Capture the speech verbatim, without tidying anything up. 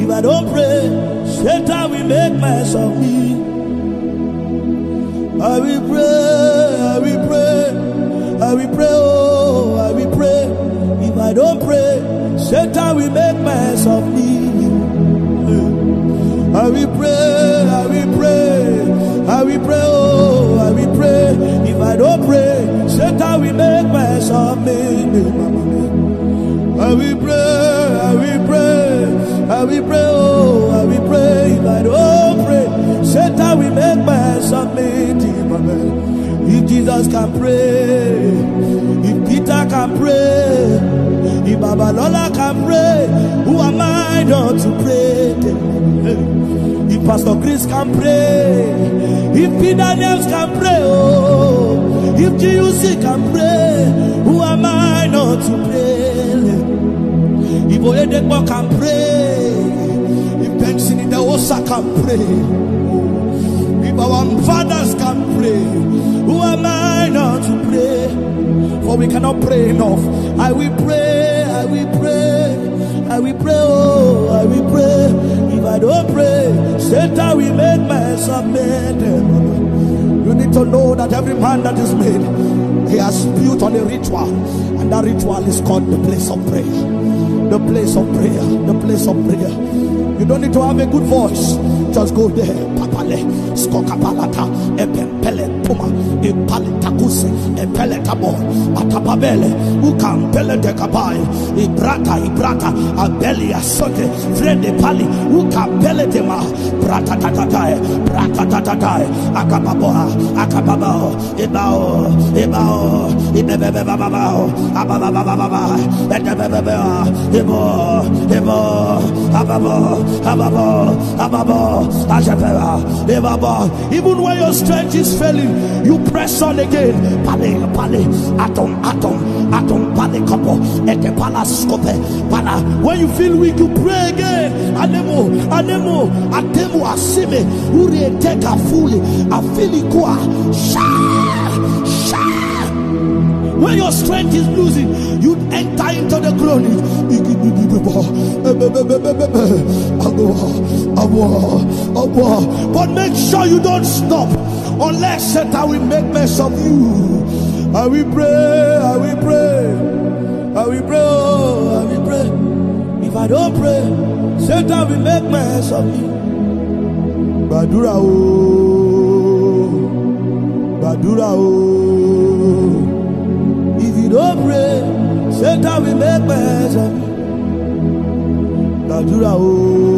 If I don't pray, Satan will make mess of me. I will pray, I will pray, I will pray, oh, I will pray. If I don't pray, Satan will make mess of me. I will pray, I will pray, I will pray, oh, I will pray. If I don't pray, Satan will make mess of me. I will pray, I will pray, I will pray, oh, I will pray. If I don't pray, Satan will make mess of me. If Jesus can pray, if Peter can pray, if Babalola can pray, who am I not to pray? If Pastor Chris can pray, if Peter Daniels can pray, oh, if G U C can pray, who am I not to pray? If Oyedekpo can pray, if Benson the Osa can pray, if our fathers can pray, who am I not to pray? For we cannot pray enough. I will pray, I will pray, I will pray, oh, I will pray. If I don't pray, Satan will make mess of me. You need to know that every man that is made, he has built on a ritual, and that ritual is called the place of prayer. The place of prayer, the place of prayer. You don't need to have a good voice, just go there. Papale, skokapalata, epempele puma, ipalitakuse, epeletabo, atapabele, ukampele de kabai, ibrata, ibrata, abelia sote, frede pali, ukampele tema, brata tatatae, brata tatatae, akababoa, akababao, ibao, ibao, ibebebebabao, abababababa, edebebebea, ibo, ibo, ababo, ababo, ababo, ajabera, ibabo. Even when your strength is failing, you press on again. Pale, pale, atom, atom, atom, pale, kopo, ete pala scope, pala. When you feel weak, you pray again. Anemo, anemo, atemo asime, uri eteka fuli, afili kwa, sha, sha. When your strength is losing, you enter into the groaning. But make sure you don't stop unless Satan will make mess of you. I will pray, I will pray, I will pray, oh, I will pray. If I don't pray, Satan will make mess of me. Badura oh, Badura oh. If you don't pray, Satan will make mess of you. Badura oh.